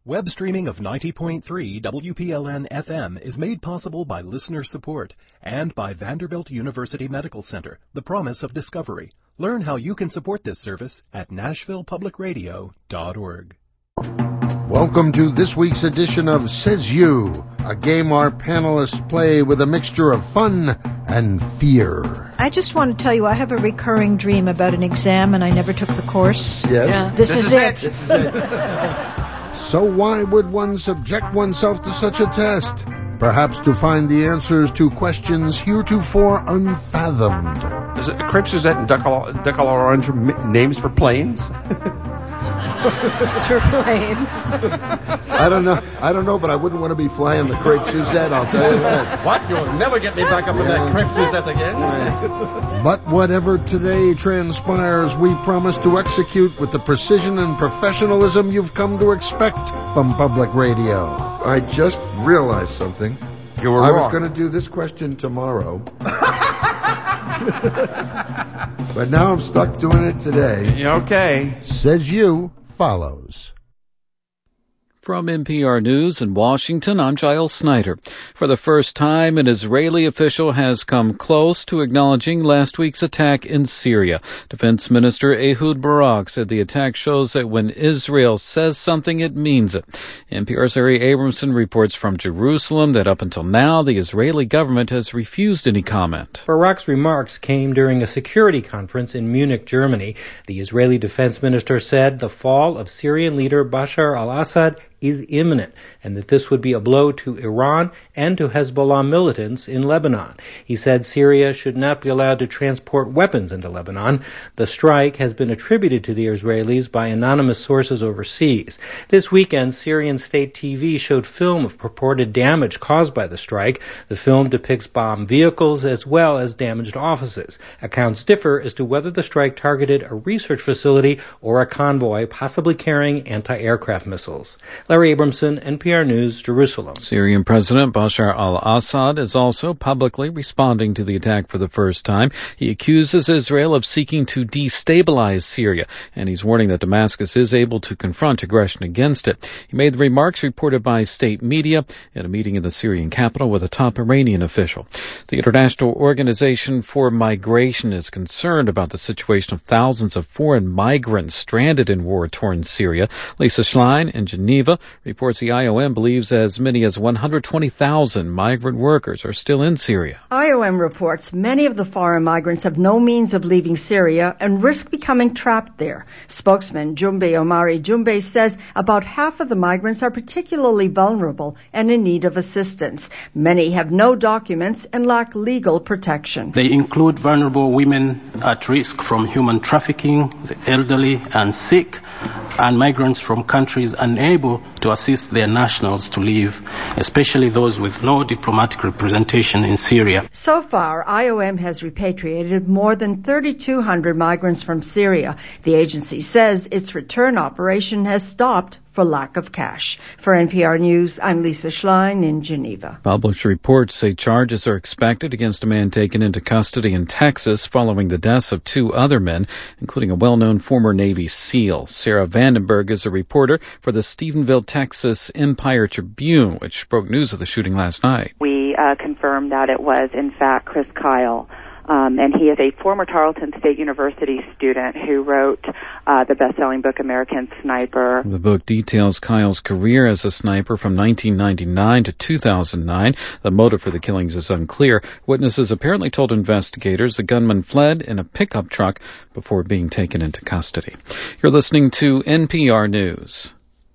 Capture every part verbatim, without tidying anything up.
Web streaming of ninety point three W P L N F M is made possible by listener support and by Vanderbilt University Medical Center, the promise of discovery. Learn how you can support this service at nashville public radio dot org. Welcome to this week's edition of Says You, a game our panelists play with a mixture of fun and fear. I just want to tell you I have a recurring dream about an exam and I never took the course. Yes? Yeah. This, this is, is it. it. This is it. So why would one subject oneself to such a test? Perhaps to find the answers to questions heretofore unfathomed. Is it Crepe Suzette and Decal Orange names for planes? For planes. I don't know. I don't know, but I wouldn't want to be flying the Crepe Suzette, I'll tell you that. What? You'll never get me back up in that Crepe Suzette again? But whatever today transpires, we promise to execute with the precision and professionalism you've come to expect from public radio. I just realized something. You were I wrong. was going to do this question tomorrow. But now I'm stuck doing it today. Okay. Says You follows. From N P R News in Washington, I'm Giles Snyder. For the first time, an Israeli official has come close to acknowledging last week's attack in Syria. Defense Minister Ehud Barak said the attack shows that when Israel says something, it means it. N P R's Larry Abramson reports from Jerusalem that up until now, the Israeli government has refused any comment. Barak's remarks came during a security conference in Munich, Germany. The Israeli defense minister said the fall of Syrian leader Bashar al-Assad is imminent, and that this would be a blow to Iran and to Hezbollah militants in Lebanon. He said Syria should not be allowed to transport weapons into Lebanon. The strike has been attributed to the Israelis by anonymous sources overseas. This weekend, Syrian state T V showed film of purported damage caused by the strike. The film depicts bombed vehicles as well as damaged offices. Accounts differ as to whether the strike targeted a research facility or a convoy possibly carrying anti-aircraft missiles. Larry Abramson, N P R News, Jerusalem. Syrian President Bashar al-Assad is also publicly responding to the attack for the first time. He accuses Israel of seeking to destabilize Syria, and he's warning that Damascus is able to confront aggression against it. He made the remarks reported by state media at a meeting in the Syrian capital with a top Iranian official. The International Organization for Migration is concerned about the situation of thousands of foreign migrants stranded in war-torn Syria. Lisa Schlein in Geneva reports the I O M believes as many as one hundred twenty thousand migrant workers are still in Syria. I O M reports many of the foreign migrants have no means of leaving Syria and risk becoming trapped there. Spokesman Jumbe Omari Jumbe says about half of the migrants are particularly vulnerable and in need of assistance. Many have no documents and lack legal protection. They include vulnerable women at risk from human trafficking, the elderly and sick, and migrants from countries unable to assist their nationals to leave, especially those with no diplomatic representation in Syria. So far, I O M has repatriated more than thirty-two hundred migrants from Syria. The agency says its return operation has stopped for lack of cash. For N P R News, I'm Lisa Schlein in Geneva. Published reports say charges are expected against a man taken into custody in Texas following the deaths of two other men, including a well-known former Navy SEAL. Sarah Vandenberg is a reporter for the Stephenville, Texas Empire Tribune, which broke news of the shooting last night. We uh, confirmed that it was, in fact, Chris Kyle. Um, and he is a former Tarleton State University student who wrote uh, the best-selling book American Sniper. The book details Kyle's career as a sniper from nineteen ninety-nine to two thousand nine. The motive for the killings is unclear. Witnesses apparently told investigators the gunman fled in a pickup truck before being taken into custody. You're listening to N P R News.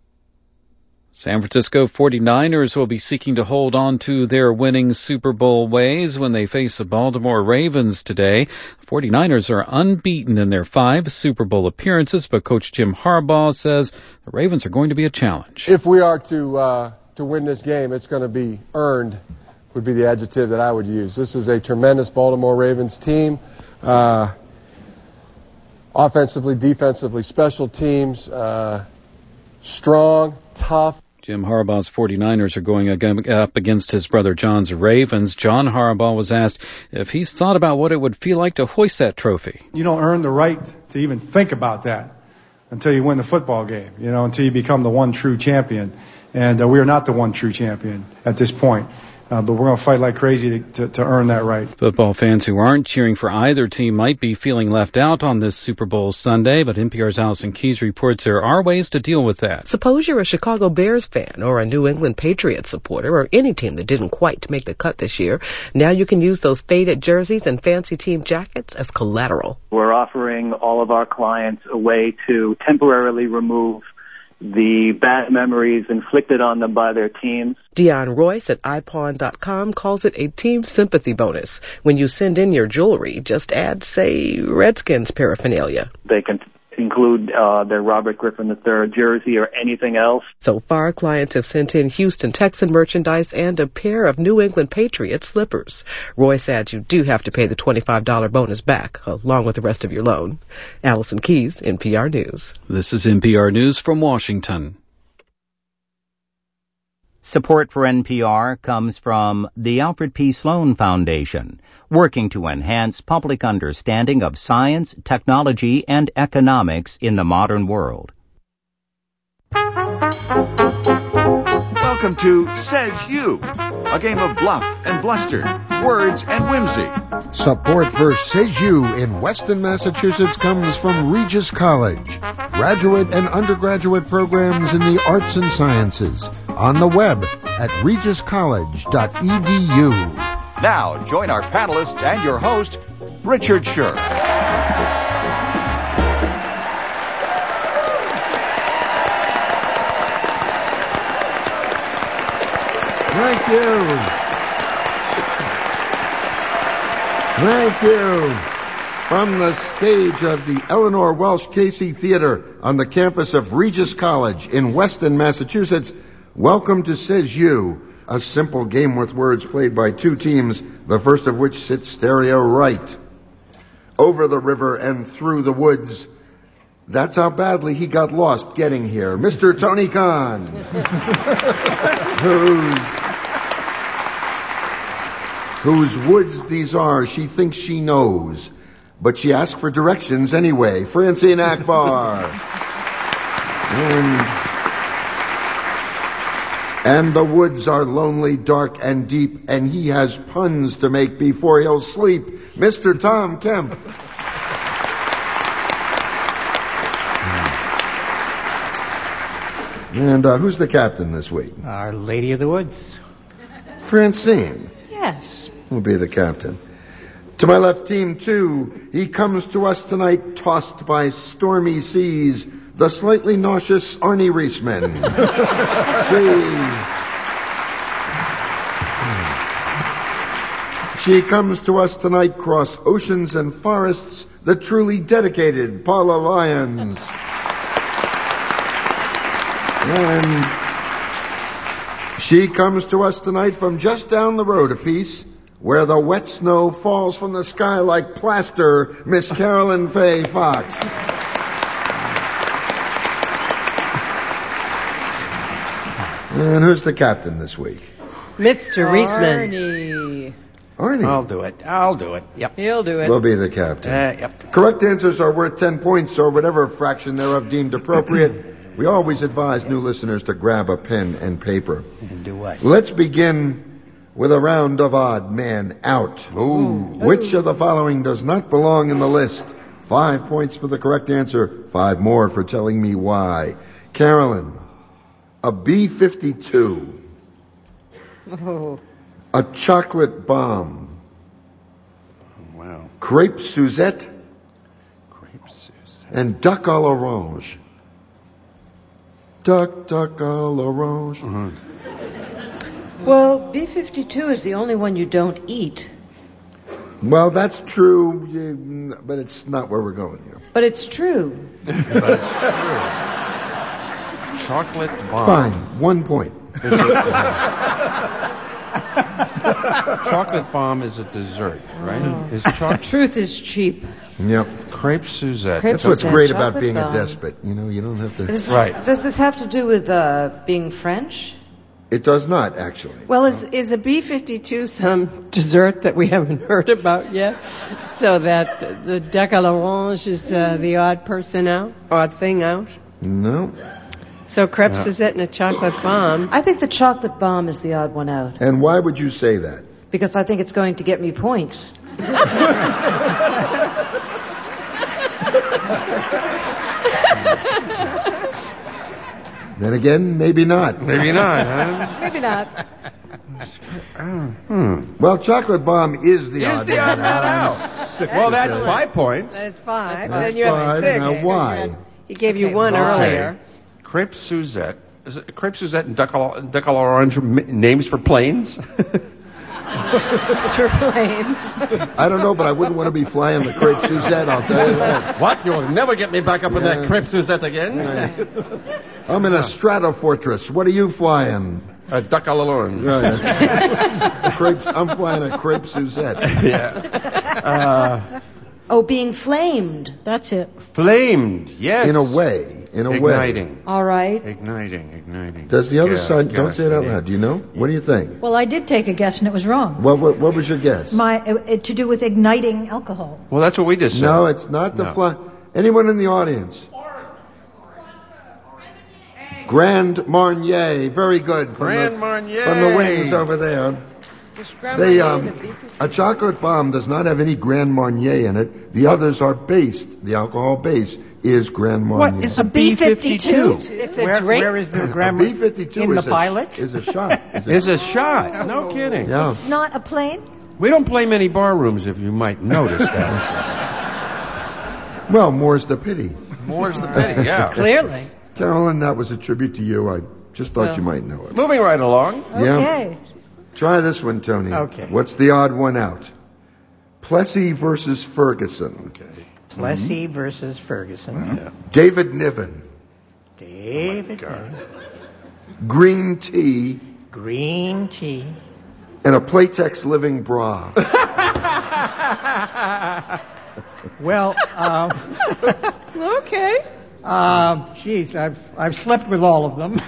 San Francisco forty-niners will be seeking to hold on to their winning Super Bowl ways when they face the Baltimore Ravens today. The forty-niners are unbeaten in their five Super Bowl appearances, but Coach Jim Harbaugh says the Ravens are going to be a challenge. If we are to uh, to win this game, it's going to be earned, would be the adjective that I would use. This is a tremendous Baltimore Ravens team. Uh, offensively, defensively, special teams, uh, strong, tough. Jim Harbaugh's forty-niners are going up against his brother John's Ravens. John Harbaugh was asked if he's thought about what it would feel like to hoist that trophy. You don't earn the right to even think about that. until you win the football game, you know, until you become the one true champion. And uh, we are not the one true champion at this point. Uh, but we're going to fight like crazy to, to, to earn that right. Football fans who aren't cheering for either team might be feeling left out on this Super Bowl Sunday, but N P R's Allison Keyes reports there are ways to deal with that. Suppose you're a Chicago Bears fan or a New England Patriots supporter or any team that didn't quite make the cut this year. Now you can use those faded jerseys and fancy team jackets as collateral. We're offering all of our clients a way to temporarily remove the bad memories inflicted on them by their teams. Dion Royce at i pawn dot com calls it a team sympathy bonus. When you send in your jewelry, just add, say, Redskins paraphernalia. They can include uh, their Robert Griffin the third jersey or anything else. So far, clients have sent in Houston Texan merchandise and a pair of New England Patriots slippers. Royce adds you do have to pay the twenty-five dollars bonus back, along with the rest of your loan. Allison Keyes, N P R News. This is N P R News from Washington. Support for N P R comes from the Alfred P. Sloan Foundation, working to enhance public understanding of science, technology, and economics in the modern world. Welcome to Says You, a game of bluff and bluster, words and whimsy. Support for Says You in Weston, Massachusetts comes from Regis College. Graduate and undergraduate programs in the arts and sciences. On the web at regis college dot e d u. Now, join our panelists and your host, Richard Scher. Thank you. Thank you. From the stage of the Eleanor Welsh Casey Theater on the campus of Regis College in Weston, Massachusetts, welcome to Says You, a simple game with words played by two teams, the first of which sits stereo right. Over the river and through the woods. That's how badly he got lost getting here. Mister Tony Khan, whose, whose woods these are, she thinks she knows. But she asks for directions anyway. Francine Akbar. and, and the woods are lonely, dark, and deep, and he has puns to make before he'll sleep. Mister Tom Kemp. And uh, who's the captain this week? Our Lady of the Woods. Francine. Yes. Will be the captain. To my left, team two, he comes to us tonight tossed by stormy seas, the slightly nauseous Arnie Reisman. she, she comes to us tonight cross oceans and forests, the truly dedicated Paula Lyons. And she comes to us tonight from just down the road a piece, where the wet snow falls from the sky like plaster, Miss Carolyn Faye Fox. And who's the captain this week? Mister Reisman. Arnie. Arnie. I'll do it. I'll do it. Yep. He'll do it. Will be the captain. Uh, yep. Correct answers are worth ten points or whatever fraction thereof deemed appropriate. We always advise new listeners to grab a pen and paper. And do what? Let's begin with a round of odd man out. Ooh. Which of the following does not belong in the list? Five points for the correct answer. Five more for telling me why. Carolyn, a B fifty-two. Oh. A chocolate bomb. Wow. Crepe Suzette. Crepe Suzette. And duck à l'orange. Duck, duck à l'orange. Uh-huh. Well, B fifty-two is the only one you don't eat. Well, that's true, yeah, but it's not where we're going here. But it's true. But it's true. Chocolate bomb. Fine, one point. Chocolate bomb is a dessert, right? Oh. Is chocolate Truth is cheap. Yep. Crepe Suzette. Crepe That's what's Suzette, great about chocolate being bomb. a despot. You know, you don't have to... Does this, Right. Does this have to do with uh, being French? It does not, actually. Well, is is a B fifty-two some dessert that we haven't heard about yet? So that the deca l'orange is uh, the odd person out, odd thing out? No. So crêpe Suzette and a chocolate bomb. I think the chocolate bomb is the odd one out. And why would you say that? Because I think it's going to get me points. Then again, maybe not. Maybe not, huh? Maybe not. Hmm. Well, chocolate bomb is the Is odd the one odd one out. Well, that's five points. That's five. That's then you have five. six. Now, why? He gave you Okay, one why? earlier. Crepe Suzette. Is it Crepe Suzette and Decal Decal Orange names for planes? For planes. I don't know, but I wouldn't want to be flying the crepe Suzette, I'll tell you that. What? You'll never get me back up in Yeah. that Crepe Suzette again? I'm in a Stratofortress. What are you flying? A Decal Orange. Right. Crepes, I'm flying a crepe Suzette. Yeah. Uh, Oh, being flamed. That's it. flamed, yes. In a way. In a way. Igniting. All right. Igniting, igniting. Does the other Yeah, side, yeah, don't say it out yeah. loud. Do you know? What do you think? Well, I did take a guess and it was wrong. What, what, what was your guess? My it, it, to do with igniting alcohol. Well, that's what we just said. No, it's not the No. fly. Anyone in the audience? Grand Marnier. Very good. From Grand the, Marnier. From the wings over there. They, um, a chocolate bomb does not have any Grand Marnier in it. The others are based. The alcohol base is Grand Marnier. What is a B fifty-two? It's a Where, drink. where is the A grammar? B fifty-two in is the a, pilot? is a shot. Is a, Is a shot. No kidding. yeah. It's not a plane? We don't play many bar rooms, if you might notice that. Well, more's the pity. More's the pity, yeah. Clearly. Carolyn, that was a tribute to you. I just thought Well. you might know it. Moving right along. Yeah. Okay. Try this one, Tony. Okay. What's the odd one out? Plessy versus Ferguson. Okay. Plessy versus Ferguson. Yeah. David Niven. David. Green tea Green tea. and a Playtex living bra. Well, uh, Okay. uh, geez, I've I've slept with all of them.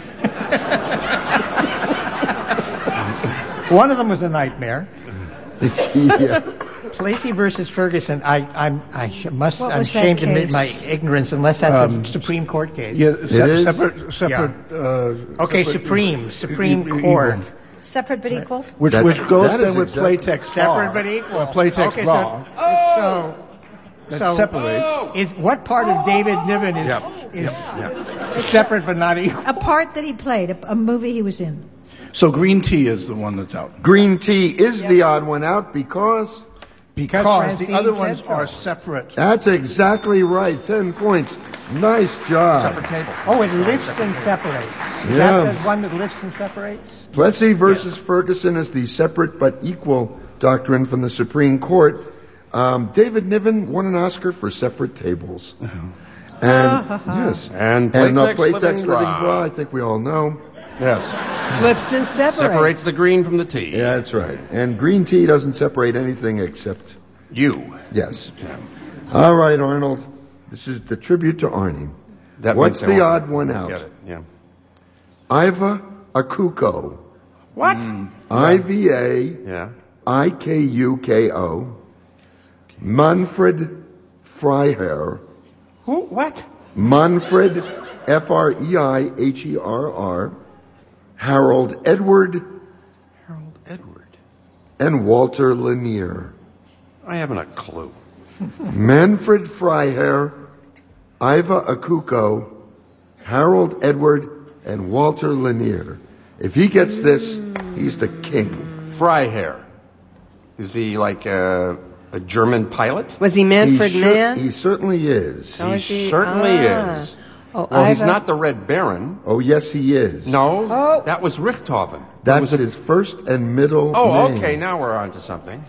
One of them was a nightmare. Yeah. Plessy versus Ferguson. I I'm I sh- must What I'm was that ashamed to admit case? my ignorance unless that's Um, a Supreme Court case. Yeah, It se- is? separate, separate. Uh, Okay, separate- Supreme, Supreme e- e- Court. equal. Separate but equal? Which That- which goes that then is with exactly- Playtex Separate raw. but equal. Uh, Playtex Okay, raw. so, so That so separates. is what part of David Niven is, Yep, is yep, separate but not equal? A part that he played, a, a movie he was in. So green tea is the one that's out. Green tea is the odd one out because Because Francine the other said ones so. are separate. that's exactly right. Ten points. Nice job. Separate tables. Oh, it lifts and separates. Is Yeah. that the one that lifts and separates? Plessy versus Ferguson is the separate but equal doctrine from the Supreme Court. Um, David Niven won an Oscar for separate tables. And yes, And and uh, Playtex Playtex living living bra. bra. I think we all know. Yes. Lifts and separates. Separates the green from the tea. Yeah, that's right. And green tea doesn't separate anything except You. yes. All right, Arnold. This is the tribute to Arnie. That What's makes the it odd one out? Get it, yeah. Iva Akuko. What? I V A Yeah. I K U K O. Manfred Freiherr. Who? What? Manfred, F R E I H E R R. Harold Edward. Harold Edward. And Walter Lanier. I haven't a clue. Manfred Freiherr, Iva Akuko, Harold Edward, and Walter Lanier. If he gets this, he's the king. Freiherr. Is he like a, a German pilot? Was he Manfred he, cer- Mann? he certainly is. Oh, He is he? certainly Ah. is. Oh, Well, he's Iva- not the Red Baron. Oh, yes, he is. No, Oh. that was Richthofen. That That's was a- his first and middle Oh, name. okay, now we're on to something.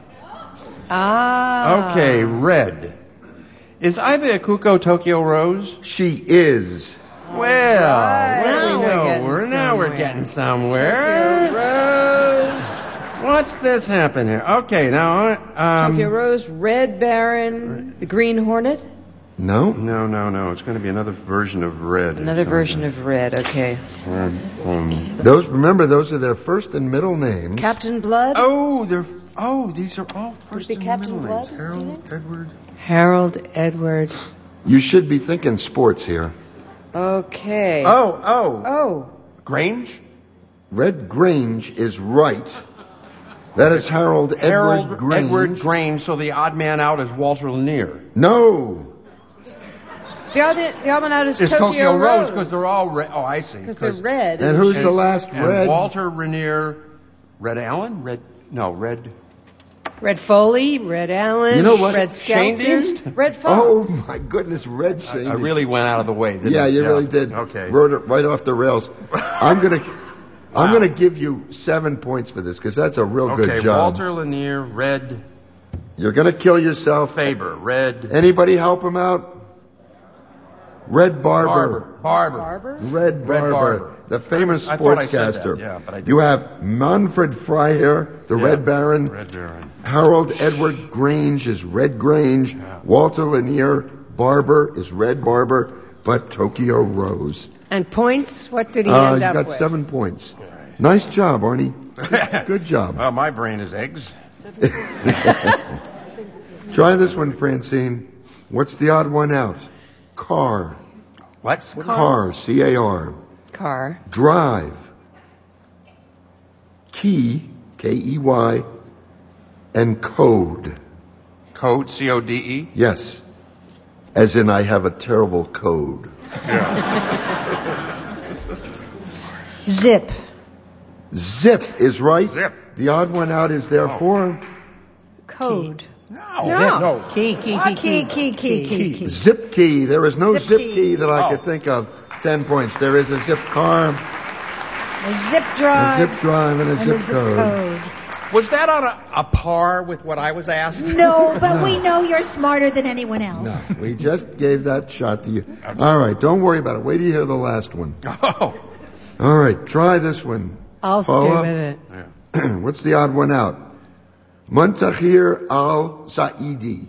Ah. Okay, Red. Is Iva Akuko Tokyo Rose? She is. Well, Right. well, Now we we're know. getting We're, now we're somewhere. getting somewhere. Rose. What's this happen here? Okay, now, um, Tokyo Rose, Red Baron, the Green Hornet. No? No, no, no. It's going to be another version of red. Another version of red, okay. Red, um, Those, remember, those are their first and middle names. Captain Blood? Oh, they're oh, these are all first Would it be and Captain middle Blood? names. Harold, Edward. Harold Edward. You should be thinking sports here. Okay. Oh, oh. Oh. Grange? Red Grange is right. That is Harold, Harold Edward Grange. Edward Grange, so the odd man out is Walter Lanier. No. The odd, the odd one out is It's Tokyo, Tokyo Rose Rose. because they're all red. Oh, I see. Because they're red. And who's the last and red? Walter Lanier. Red Allen? Red, no, Red. Red Foley, Red Allen, You know what? Red Shane Skelton. Dienst? Red Oh, Fox. my goodness, Red Shane. I really went out of the way, didn't Yeah, I? you really did. Okay. Rode it right off the rails. I'm gonna, I'm Wow. gonna give you seven points for this because that's a real Okay, good job. Walter Lanier, Red You're gonna kill yourself. Faber, Red Anybody help him out? Red Barber. Barber. Barber? Red Red Barber, Barber. the famous I thought I said sportscaster. that, yeah, but I didn't. You have Manfred Freiherr, the Yeah, Red Baron. Red Baron. Harold Edward Grange is Red Grange. Walter Lanier Barber is Red Barber, but Tokyo Rose. And points? What did he Uh, end you up got with? seven points. Nice job, Arnie. Good job. Oh, my brain is eggs. Try this one, Francine. What's the odd one out? Car. What? Car. C A R. Car. Drive. Key. K E Y. And code. Code, C O D E? Yes. As in, I have a terrible code. Zip. Zip is right. Zip. The odd one out is therefore Code. No. No. No. Key, key, Ah, key, key, key, key, key. zip key. There is no Zip zip, key. key. that I Oh. could think of. Ten points. There is a zip car, A zip drive. a zip drive, and a and zip a zip code. code. Was that on a, a par with what I was asked? No, but we know you're smarter than anyone else. No, we just gave that shot to you. All right, don't worry about it. Wait till you hear the last one. Oh. All right, try this one. I'll stay Paula? with it. What's the odd one out? Muntahir al-Zaidi.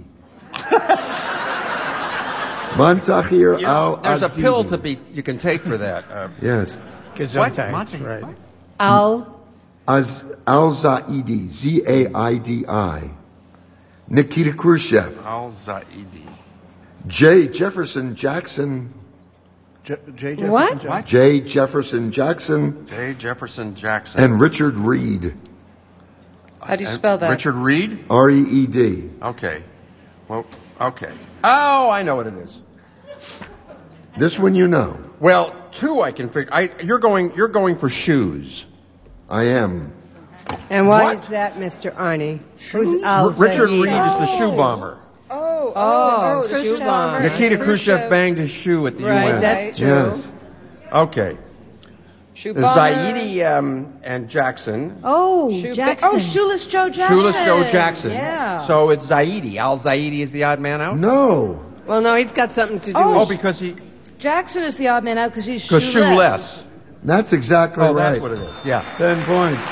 Muntahir You know, there's a al-Zaidi. pill to be you can take for that. Uh, Yes. what? Gesundheit, Monty? right. What? Al. Az al-Zaidi. Z A I D I. Nikita Khrushchev. Al-Zaidi. J. Jefferson Jackson. J. J. Jefferson What? Jackson. What? J. Jefferson Jackson. J. Jefferson Jackson. And Richard Reed. How do you And spell that? Richard Reed? R E E D. Okay. Well, okay. Oh, I know what it is. This one you know. Well, two I can figure. I, you're going. You're going for shoes. I am. And why What? is that, Mister Arnie? Who's R- Al? Richard Zaidi? Reed is the shoe bomber. Oh, Oh, the shoe shoe bomber. Nikita Khrushchev banged his shoe at the Right, U N. that's true. Yes. Okay. Shoe bomber. Zaidi um, and Jackson. Oh, Shoe ba- Jackson. oh, Shoeless Joe Jackson. Shoeless Joe Jackson. Yeah. So it's Zaidi. Al Zaidi is the odd man out? No. Well, no, he's got something to do Oh, Oh, with. because he Jackson is the odd man out because he's because shoeless. shoeless. That's exactly Oh, right. that's what it is. Yeah. Ten points.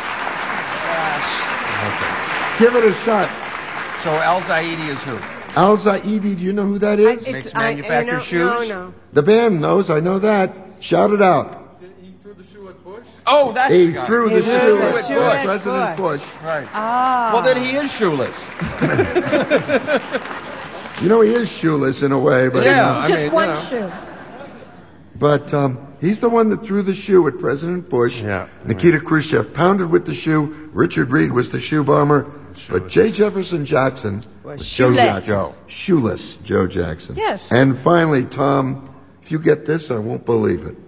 Okay. Give it a shot. So Al Zaidi is who? Al Zaidi, do you know who that is? It's- Makes I- manufactured no, shoes? No, no. The band knows, I know that. Shout it out. Oh, that's He the guy. threw the He shoe threw at the shoe at President Bush. Bush. Right. Ah. Well, then he is shoeless. You know, he is shoeless in a way, but Yeah, uh, I Just mean, one you know. shoe. but um, he's the one that threw the shoe at President Bush. Yeah. Nikita Khrushchev pounded with the shoe. Richard Reed was the shoe bomber. But J. Jefferson Jackson Was was Joe shoeless. Jackson. Joe. Shoeless Joe Jackson. Yes. And finally, Tom, if you get this, I won't believe it.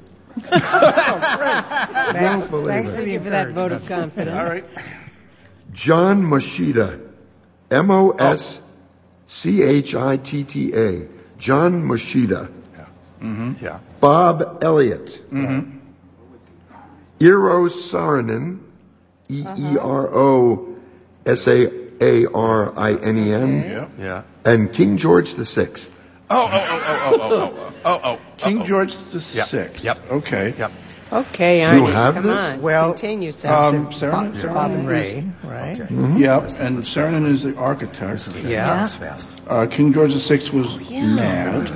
Thanks, believe thanks it. for, you for that vote of confidence. All right. John Moshida. M O S C H I T T A. John Moshida. Mm-hmm. Yeah. Bob Elliott. Mm-hmm. Eero Saarinen. E E R O S A A R I N E N. Yeah. Yeah. And King George the Sixth. Oh, oh, oh, oh, oh, oh, oh, oh, oh. King oh. George the Yep. Sixth. Yep. Okay. Yep. Okay, You Arnie, have come this? on. Well, Continue, Sam. Um, Bob- Cernan, Bob Cernan and Ray, right? Okay. Mm-hmm. Yep, and Cernan is the architect. Yeah. fast. Uh, King George the Sixth was yeah. mad.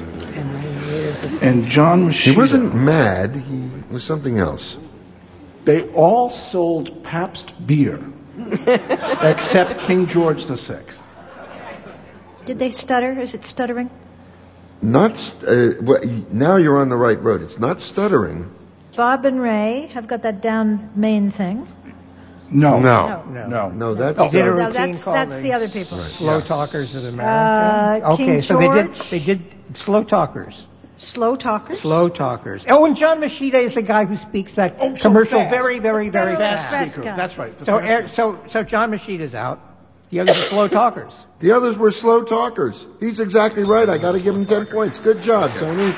And John Machida. He wasn't mad. He was something else. They all sold Pabst beer, except King George the Sixth. Did they stutter? Is it stuttering? Not st- uh, well, now you're on the right road. It's not stuttering. Bob and Ray have got that down main thing. No, No. no, no. No, that's Oh, did a uh, No, routine that's called that's the the other people. Slow Yeah. Talkers of America. Uh, okay, King so they did George. they did Slow Talkers. Slow talkers. Slow Talkers. Oh, and John Machida is the guy who speaks that Oh, so commercial fast. very, very, very Fast, fast. fast Speaker. guy. That's right. the So, fast er, one. so, so John Machida's out. The others are Slow Talkers. The others were slow talkers. He's exactly right. I got to give him ten points. Good job, Tony.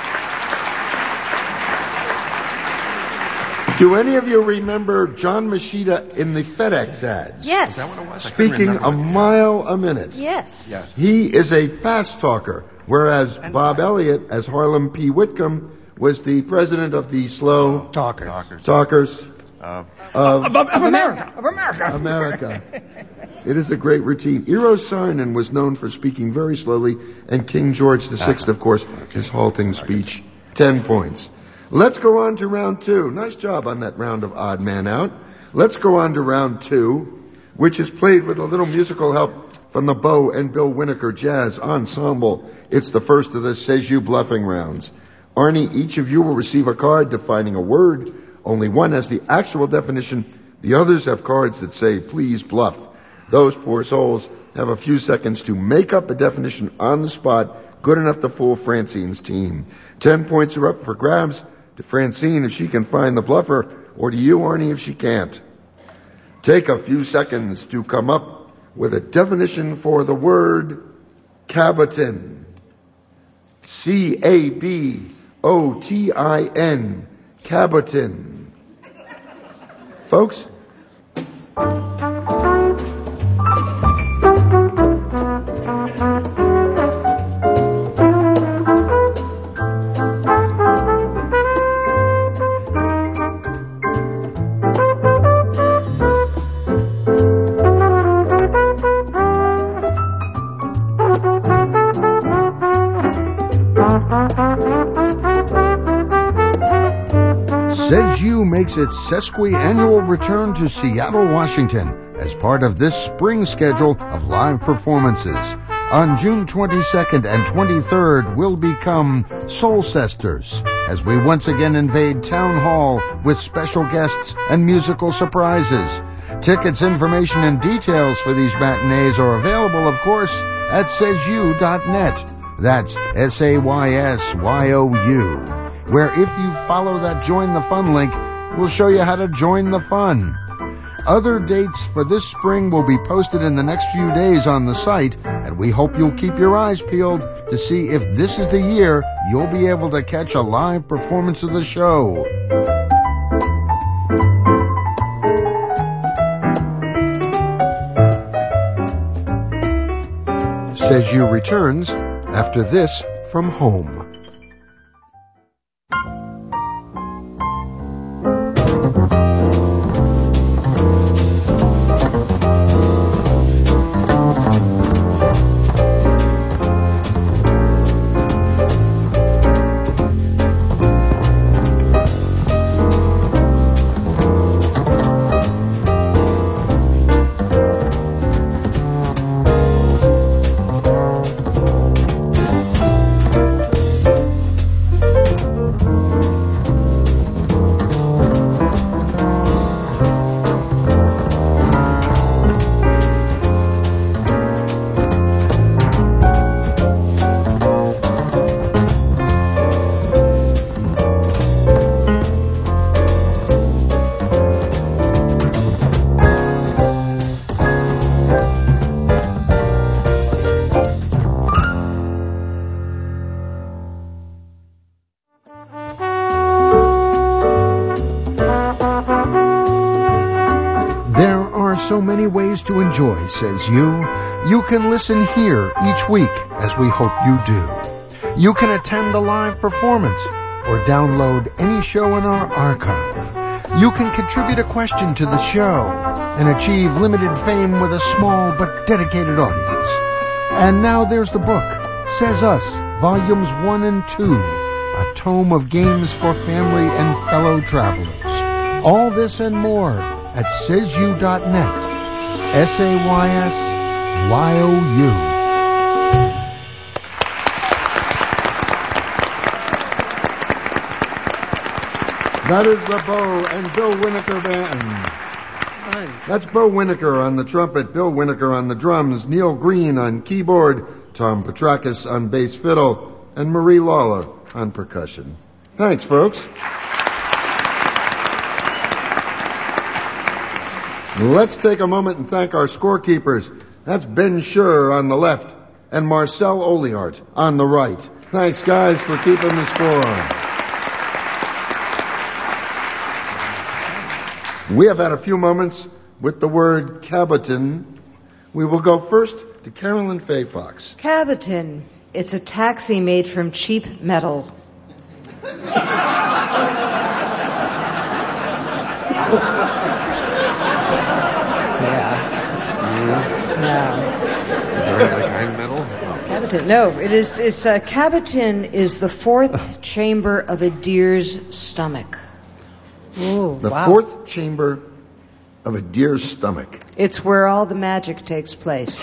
Do any of you remember John Machida in the FedEx ads? Yes. Is that what it was? I couldn't Speaking remember a what- mile a minute. Yes. Yes. He is a fast talker, whereas Bob Elliott, as Harlem P. Whitcomb, was the president of the slow Talker. Talkers. talkers Uh, of Of, of America. Of America. America. It is a great routine. Eero Saarinen was known for speaking very slowly, and King George the Sixth, of course, his halting speech. Ten points. Let's go on to round two. Nice job on that round of Odd Man Out. Let's go on to round two, which is played with a little musical help from the Bo and Bill Winokur Jazz Ensemble. It's the first of the Says You Bluffing rounds. Arnie, each of you will receive a card defining a word. Only one has the actual definition. The others have cards that say, please bluff. Those poor souls have a few seconds to make up a definition on the spot, good enough to fool Francine's team. Ten points are up for grabs to Francine if she can find the bluffer, or to you, Arnie, if she can't. Take a few seconds to come up with a definition for the word cabotin. C A B O T I N. Cabotin. Folks? Says You makes its sesquiannual return to Seattle, Washington as part of this spring schedule of live performances. On June twenty-second and twenty-third will become Soulcesters as we once again invade Town Hall with special guests and musical surprises. Tickets, information, and details for these matinees are available, of course, at says you dot net. That's S A Y S Y O U, where if you follow that Join the Fun link, we'll show you how to join the fun. Other dates for this spring will be posted in the next few days on the site, and we hope you'll keep your eyes peeled to see if this is the year you'll be able to catch a live performance of the show. Says You returns after this from home. So many ways to enjoy, Says You. You can listen here each week, as we hope you do. You can attend a live performance, or download any show in our archive. You can contribute a question to the show and achieve limited fame with a small but dedicated audience. And now there's the book, Says Us, Volumes one and two, a tome of games for family and fellow travelers. All this and more at says you dot net. S A Y S Y O U. That is the Bo and Bill Winokur Band. Fun. That's Bo Winokur on the trumpet, Bill Winokur on the drums, Neil Green on keyboard, Tom Petrakis on bass fiddle, and Marie Lawler on percussion. Thanks, folks. Let's take a moment and thank our scorekeepers. That's Ben Schur on the left and Marcel Oliart on the right. Thanks, guys, for keeping the score on. We have had a few moments with the word cabotin. We will go first to Carolyn Faye Fox. Cabotin. It's a taxi made from cheap metal. Cabotin. No, it is. It's uh, cabotin is the fourth chamber of a deer's stomach. Ooh, the wow. fourth chamber of a deer's stomach. It's where all the magic takes place.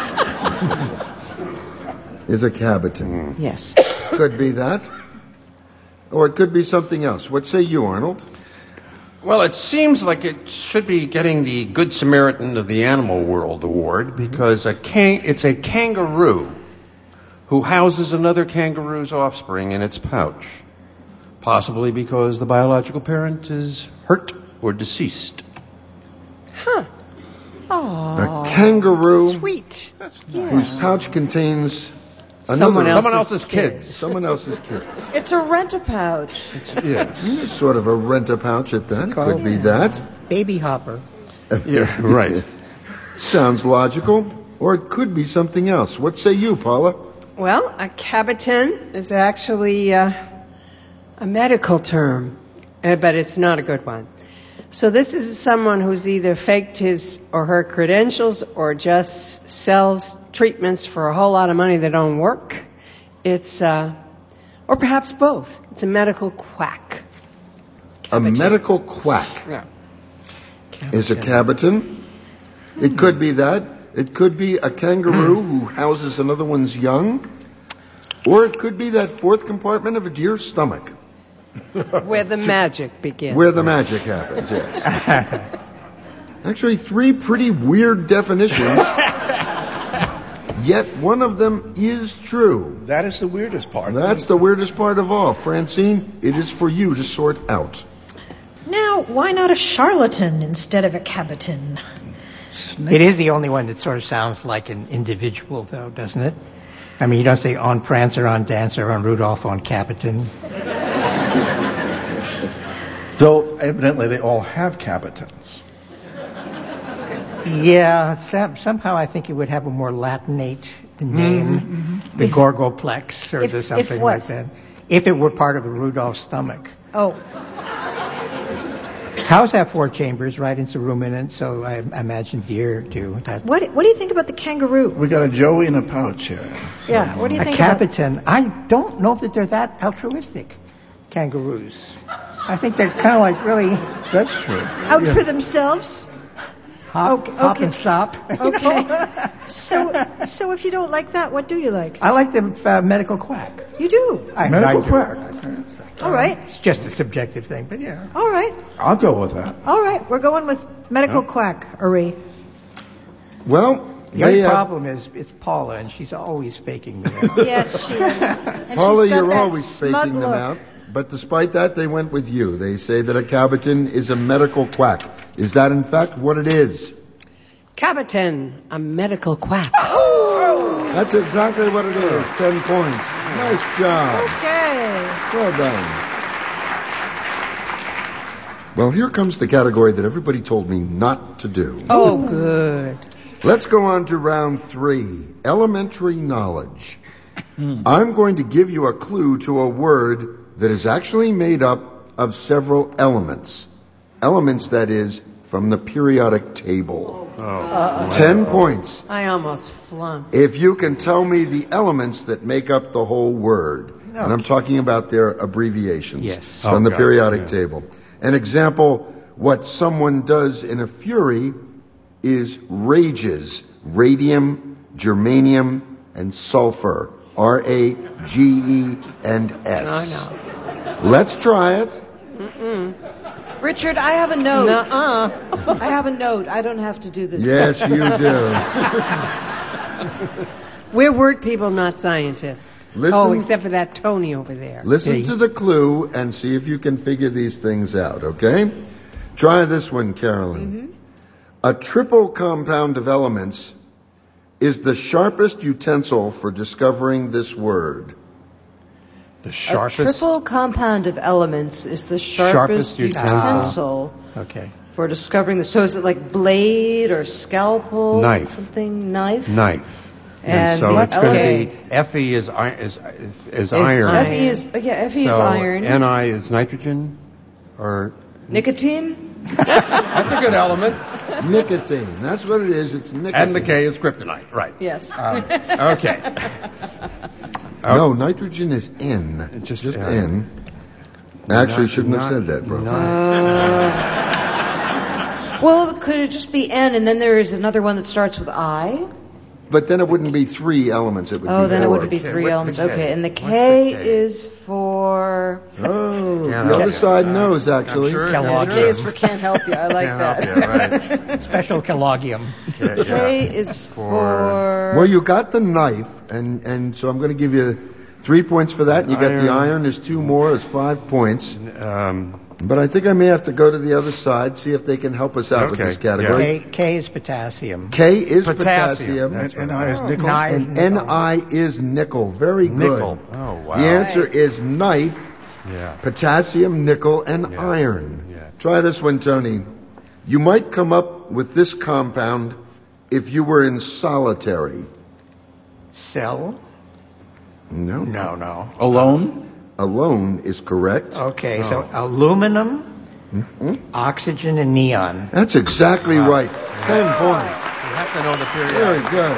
Is a cabotin. Yes. Could be that. Or it could be something else. What say you, Arnold? Well, it seems like it should be getting the Good Samaritan of the Animal World Award because a can- it's a kangaroo who houses another kangaroo's offspring in its pouch, possibly because the biological parent is hurt or deceased. Huh. A kangaroo Sweet. whose pouch contains another, Someone else's, someone else's kids. kids. Someone else's kids. It's a rent-a-pouch. Yes. Sort of a rent-a-pouch at that. It could be that. Baby hopper. Yeah, right. Sounds logical. Or it could be something else. What say you, Paula? Well, a cabotin is actually uh, a medical term, uh, but it's not a good one. So this is someone who's either faked his or her credentials or just sells treatments for a whole lot of money that don't work. It's, uh, or perhaps both. It's a medical quack. A medical quack Yeah. is a cabotin. It could be that. It could be a kangaroo who houses another one's young. Or it could be that fourth compartment of a deer's stomach. Where the magic begins. Where the magic happens, yes. Actually, three pretty weird definitions, yet one of them is true. That is the weirdest part. That's the weirdest part of all. Francine, it is for you to sort out. Now, why not a charlatan instead of a cabotin? It is the only one that sort of sounds like an individual, though, doesn't it? I mean, you don't say on Prancer, on Dancer, on Rudolph, on Capitan. Though evidently they all have capitans. Yeah, some, somehow I think it would have a more Latinate name, mm-hmm. the Gorgoplex or if, the something if what? like that. If it were part of a Rudolph's stomach. Oh. Cows have four chambers, right? It's a ruminant, so I imagine deer do. That. What What do you think about the kangaroo? We got a Joey in a pouch here. Yeah, what do you a think capitan. About... I don't know that they're that altruistic, kangaroos. I think they're kind of like really... That's true. Out yeah. for themselves? Hop, okay. hop and stop. Okay. so, so if you don't like that, what do you like? I like the uh, medical quack. You do? I, medical I quack. Do. All right. It's just a subjective thing, but yeah. All right. I'll go with that. All right. We're going with medical yeah. quack, Ari. Well, the only problem is it's Paula, and she's always faking me out. Yes, she is. And Paula, she's got you're that always smug faking look. them out. But despite that, they went with you. They say that a cabotin is a medical quack. Is that, in fact, what it is? Cabotin, a medical quack. Oh! That's exactly what it is. Ten points. Nice job. Okay. Well done. Well, here comes the category that everybody told me not to do. Oh, good. Let's go on to round three, elementary knowledge. Hmm. I'm going to give you a clue to a word that is actually made up of several elements. Elements, that is, from the periodic table. Uh-oh. Ten points. I almost flunked. If you can tell me the elements that make up the whole word. No. And I'm talking about their abbreviations Yes. from Oh, the God. periodic Yeah. table. An example, what someone does in a fury is rages. Radium, germanium, and sulfur. R A G E and S. I know. Let's try it. Mm-mm. Richard, I have a note. Nuh-uh. I have a note. I don't have to do this. Yes, you do. We're word people, not scientists. Listen- oh, except for that Tony over there. Listen to the clue and see if you can figure these things out, okay? Try this one, Carolyn. Mm-hmm. A triple compound of elements is the sharpest utensil for discovering this word. The A sharpest. triple compound of elements is the sharpest, Sharpest utensil. utensil Okay. for discovering the. So is it like blade or scalpel? Knife. Something knife. Knife. And so the- it's going to okay. be Fe is i- is is Is iron. iron. Fe is oh, yeah. Fe is so iron. Ni is nitrogen, or Nicotine. that's a good element. Nicotine. That's what it is. It's nicotine. And the K is kryptonite, right? Yes. Uh, okay. No, nitrogen is N. Just, Just uh, N. Actually, not- shouldn't have not- said that, bro. Uh, well, could it just be N, and then there is another one that starts with I? But then it wouldn't be three elements. It would Oh, be then it four. wouldn't be Okay, three what's the elements. K? Okay, and the What's K, the K? is for. Oh, Can't the help other you. side knows, actually. I'm sure it Kellogg. is. K is for can't help you. I like Can't that. help you, right. Special Kellogium. Yeah, yeah. K is For- for. Well, you got the knife, and, and so I'm going to give you three points for that. And you got the Iron. iron. There's two more. It's five points. Um, But I think I may have to go to the other side, see if they can help us out with Okay, this category. K, K is potassium. K is Potassium. potassium, That's And what I it is is. nickel. Ni is and nickel. N I is nickel. Very good. Nickel. Oh, wow. The answer is knife, Yeah. potassium, nickel, and Yeah. iron. Yeah. Try this one, Tony. You might come up with this compound if you were in solitary. Cell? No. No, no. Alone? Alone is correct. Okay, so aluminum, oxygen, and neon. That's exactly Wow. right. Ten points. You have to know the period. Very good.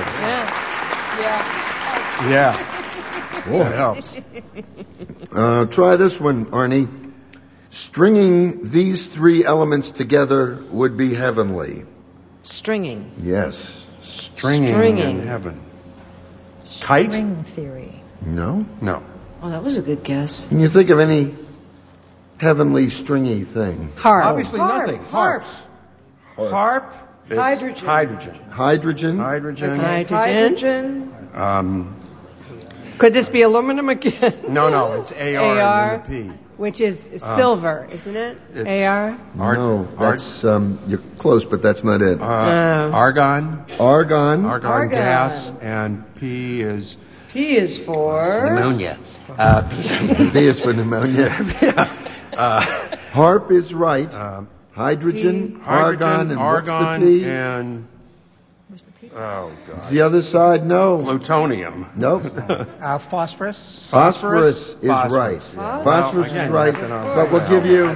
Yeah. Yeah. Boy. That helps. Uh, try this one, Arnie. Stringing these three elements together would be heavenly. Stringing. Yes. Stringing, Stringing. in heaven. Kite? Ring theory. No? No. Oh, that was a good guess. Can you think of any heavenly stringy thing? Harp. Obviously Harp. nothing. Harp. Harps. Harp. It's Hydrogen. Hydrogen. Hydrogen? Hydrogen. Hydrogen. Hydrogen. Um, Could this be aluminum again? no, no, it's A R A R. and then the P. Which is silver, isn't it? it's- A R? Art- no, art- that's, um, you're close, but that's not it. Uh, Oh. argon. Argon. Argon, Argon. gas. And P is P is for. pneumonia. Uh, B is for pneumonia. uh, Harp is right. um, Hydrogen, hydrogen, argon, and argon, what's the P? and oh god, The other side, no. plutonium. Nope. Uh, phosphorus? Phosphorus is Phosphorus, right. yeah. Phosphorus Well, is again, right, that's an but we'll give you,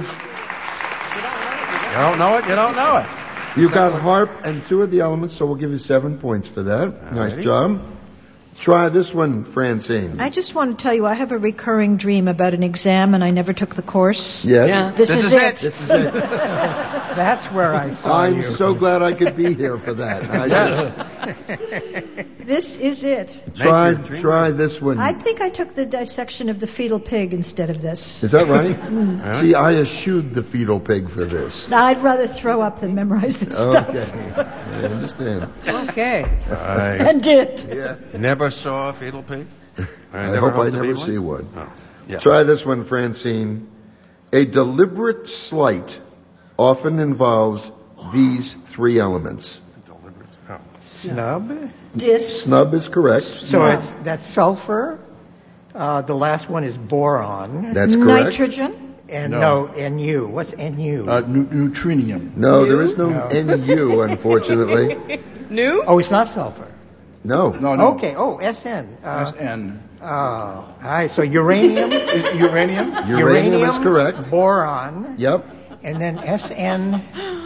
You don't know it. You don't know it. you got harp and two of the elements, so we'll give you seven points for that. Nice Alrighty. job. Try this one, Francine. I just want to tell you, I have a recurring dream about an exam, and I never took the course. Yes? Yeah. This, is, it. This is it. That's where I saw I'm you. so glad I could be here for that. I just, This is it. try, your dream try this one. I think I took the dissection of the fetal pig instead of this. Is that right? Mm. See, I eschewed the fetal pig for this. Now, I'd rather throw up than memorize this stuff. Okay. I understand. Okay. I And did. Yeah. never saw a fetal pig. I, never hope I to be never see one. Oh, yeah. Try this one, Francine. A deliberate slight often involves these three elements. Deliberate. Oh. Snub? Dis. Snub is correct. So it's, that's sulfur. Uh, the last one is boron. That's correct. Nitrogen. And No. no, N-U. What's N-U? Uh, nu- neutrinium. No, there is no No. N U, unfortunately. New? Oh, it's not sulfur. No. No, no. Okay. Oh, S N. Uh, S N. Oh, all right. So uranium. Uranium? Uranium is correct. Boron. Yep. And then S N.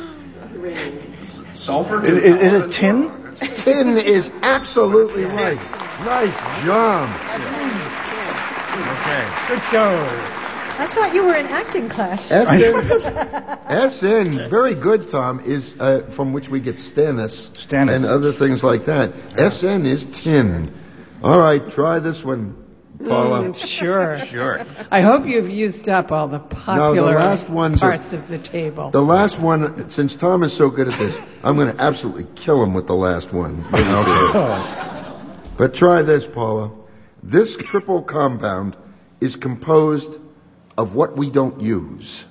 Sulfur? Is, is, is it tin? Tin is absolutely right. Nice job. Okay. Good show. I thought you were in acting class. S N, S N, very good, Tom, is uh, from which we get Stannis, Stannis. and other things like that. S N is tin. All right, try this one, Paula. Mm, sure. Sure. I hope you've used up all the popular No, the last ones are- parts of the table. The last one, since Tom is so good at this, I'm going to absolutely kill him with the last one. Okay. But try this, Paula. This triple compound is composed of what we don't use.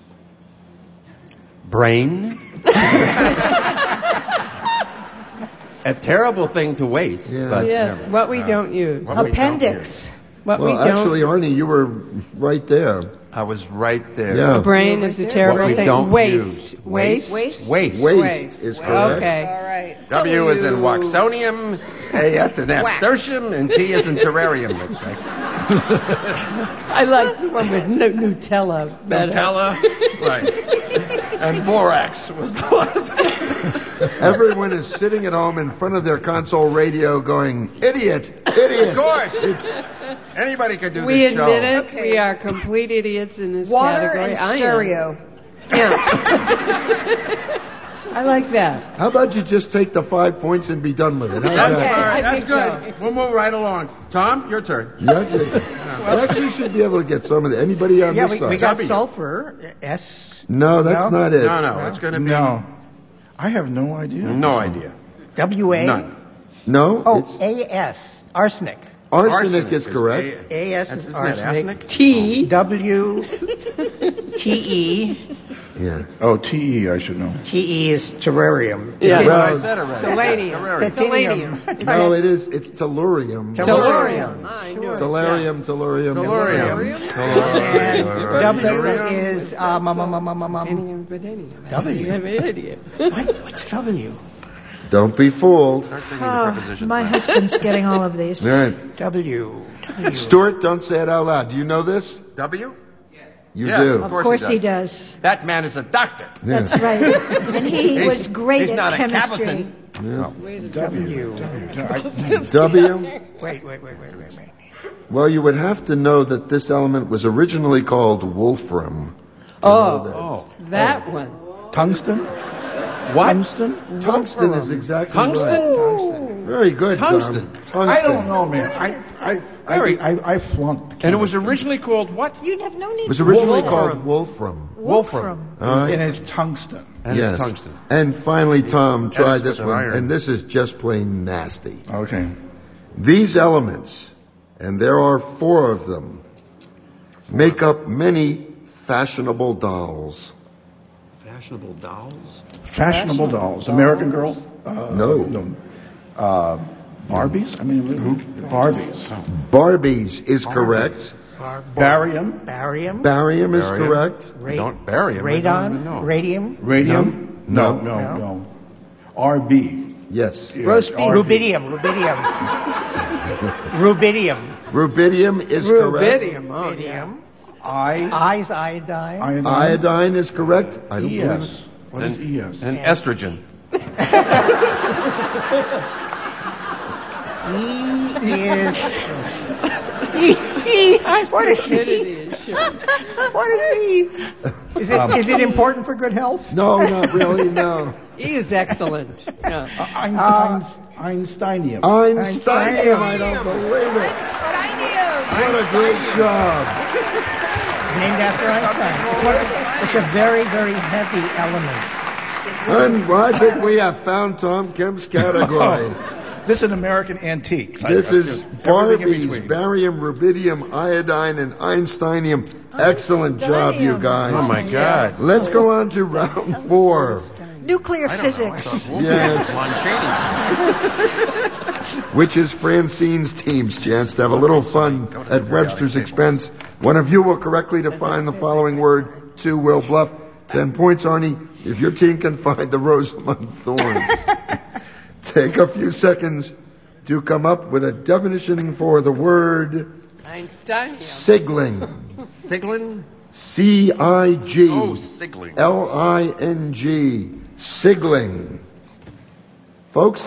Brain. A terrible thing to waste. Yeah. But yes, never. what we Uh, don't use. what we don't Appendix. What well, we don't. actually, Arnie, you were right there. I was right there. Yeah. The brain is a terrible What we thing. don't Waste. use. Waste. Waste. Waste, Waste. is correct. Okay. All right. W is in waxonium, A is in Wax. nasturtium, and T is in terrarium, let's say. I like the one with no Nutella. better. Nutella. Right. And borax was the last one. Everyone is sitting at home in front of their console radio going, idiot, idiot. Of course. It's, Anybody could do We this admit show. it. We are complete idiots in this Water category. and I am. stereo. Yeah. I like that. how about you just take the five points and be done with it? How's That's, that? all right. I That's think good. We'll move right along. Tom, your turn. You actually, you actually should be able to get some of it. Anybody on Yeah, this we, side? we got W. sulfur. S. No, that's No? not it. No, no, it's going to be No. I have no idea. no idea. W A. None. No, Oh, it's A S. Arsenic. arsenic, Arsenic is correct. A- A S That's- is isn't that arsenic. arsenic? T. W. T E. Yeah. Oh, T E, I should know. T E is terrarium. Yeah. That's what I Well, said already. Selenium. Terrarium. Selenium. No, it is. It's tellurium. Tellurium. I knew it. Tellurium, tellurium. Tellurium. And W Tellurium. is um, um, um, um, um, um, um, Selenium, vanadium. W. I'm an idiot. What? What's W? Don't be fooled. Start singing the Oh, prepositions. my now. husband's getting all of these. All right. W. W. Stuart, don't say it out loud. Do you know this? W? You Yes, do. of Of course course he he does. That man is a doctor. Yeah. That's right. And he He's- was great he's at not a chemistry. Capleton. Yeah. W. W. Wait, wait, wait, wait, wait, wait. Well, you would have to know that this element was originally called wolfram. Oh, that one. Tungsten? What? Tungsten? Tungsten is exactly Tungsten? right. Very good, Tungsten. Tom. I don't know, man. I I I, Very- I, I flunked. And it was originally called what? You'd have no need It was to originally know. called wolfram. Wolfram. All right. And it's tungsten. And yes. it's tungsten. And finally, Tom, try it's this with an one. iron. And this is just plain nasty. Okay. These elements, and there are four of them, make up many fashionable dolls. Fashionable dolls? Fashionable dolls. American Girl? Uh, No. No. Uh, Barbies? I mean, who? Barbies. Barbies is correct. Barium? Barium. Barium is Barium. correct. Ra- Don't bury him. I don't even know. Radon. Radium. Radium? No. No, no, No. no. R B. Yes. Yeah, Roast beef. R B. Rubidium. Rubidium. Rubidium. Rubidium is correct. Rubidium. Oh, yeah. I. Eyes iodine. Iodine. Iodine is correct. I don't E believe S. it. What is E S? And estrogen. E is. E, e, what is E? What is E? Is it, Um, is it important for good health? No, not really, no. He is excellent. Yeah. Einstein's, Einsteinium. Einsteinium, I don't believe it. What a great job. Named after Einstein. It's, one, it's a very, very heavy element. And I think we have found Tom Kemp's category. This is American antiques. I- This I- is everything in Barbies, between. barium, rubidium, iodine, and Einsteinium. Excellent job, you guys. Oh, my God. Let's go on to round four. Nuclear I don't know. I physics. thought Wolf Yes. was Lon Chaney. Which is Francine's team's chance to have a little fun at Webster's expense. One of you will correctly define the following word. Two will bluff. Ten points, Arnie, if your team can find the rose among thorns. Take a few seconds to come up with a definition for the word Einstein. sigling. Sigling? C I G Oh, sigling. L I N G. Sigling. Folks?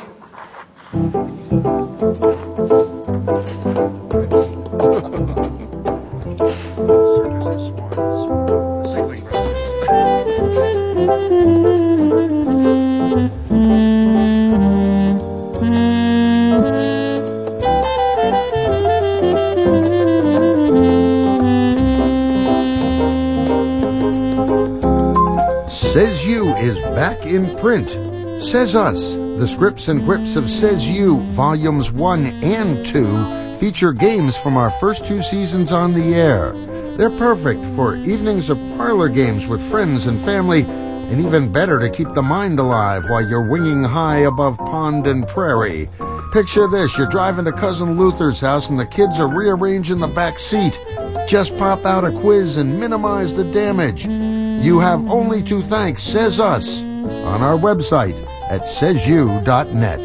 Says You is back in print. Says Us, the scripts and quips of Says You, volumes one and two, feature games from our first two seasons on the air. They're perfect for evenings of parlor games with friends and family, and even better to keep the mind alive while you're winging high above pond and prairie. Picture this, you're driving to Cousin Luther's house and the kids are rearranging the back seat. Just pop out a quiz and minimize the damage. You have only to thank Says Us on our website at says you dot net.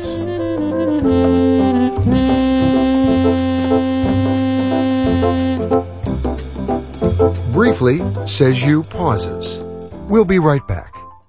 Briefly, Says You pauses. We'll be right back.